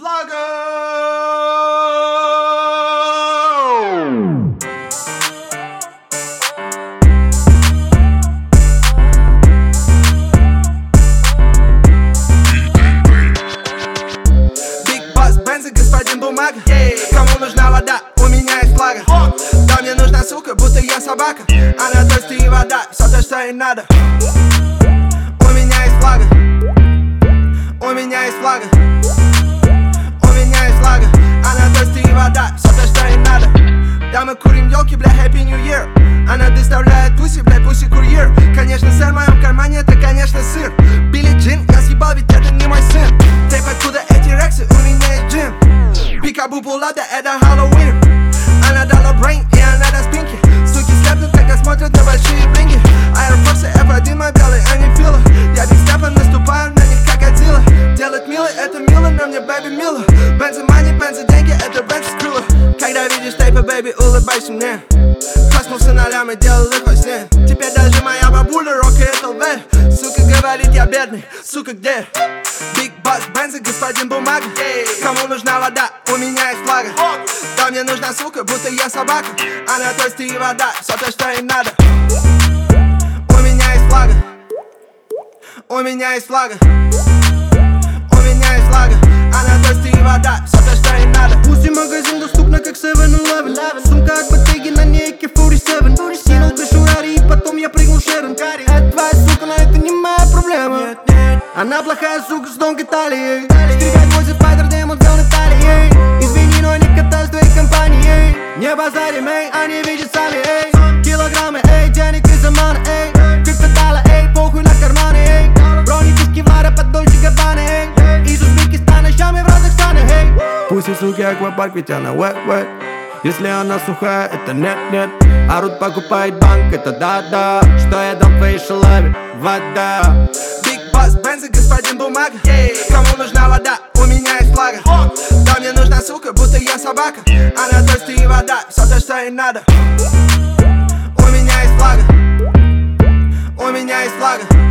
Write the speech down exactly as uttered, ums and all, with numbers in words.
флага. Господин бумага, кому нужна вода, у меня есть флага. Да, мне нужна сука, будто я собака. Она дождь и вода, все то, что ей надо. У меня есть флага. У меня есть флага. У меня есть флага. Она дождь и вода, все то, что ей надо. Да, мы курим елки, бля, Happy New Year. Она доставляет пуси, бля, пуси-курьер. Конечно, сыр в моем кармане, это, конечно, сыр. Билли Джин, я съебал, ведь это не мой сын. Тейп, откуда эти рексы, у меня есть джин. Пикабу пулата, это Хэллоуин. Она дала брейн, и она даст пинки. Суки слепнут, когда смотрят на большие блинги. Аэрофорсы эф один, мой белый, а не фила. Я Биг Стефан, наступаю на них как Годзилла. Делать мило, это мило, на мне бэби мило. Бензы, мани, бензы, деньги, это бренд скрыло. Когда видишь тейпы, бэби, улыбайся мне. Проснулся на лям и делал их во сне. Теперь даже моя бабуля рокает эл ви. Сука говорит, я бедный, сука, где? Биг Бас, бензы, господин бумага. Кому нужна вода, у меня есть флага. Да, мне нужна сука, будто я собака. Она дождь и вода, все то, что им надо. У меня есть флага. У меня есть флага. У меня есть флага. Она дождь и вода, все то, что им надо. Пусть магазин доступна, как севен элевен. Сумка от Bottega на ней эй кей сорок семь. Кинул крышу Рари и потом я прыгнул Шерон. Это твоя сука, но это не моя проблема. Она плохая сука с тонкой талией. Стригать восемь спайдер, демон взял на талии. Извини, но не катаюсь в твоей компании. Не базарим, эй, они видят сами, эй. Килограммы, эй, денег из Омана, эй. Криптодала, эй, похуй на карманы, эй. Бронетиски варя под Дольче Габбана, эй. Из Узбекистана, щами в разных странах, эй. Пусть и суки аквапарк, ведь она wet-wet. Если она сухая, это нет-нет. Арут покупает банк, это да-да. Что я дам твоей шалаве? Вода. Биг Бас, бензы, господин бумага. Кому нужна вода, у меня есть флага. Да, мне нужна сука, будто я собака. Она дождь и вода, все то, что ей надо. У меня есть флага. У меня есть флага.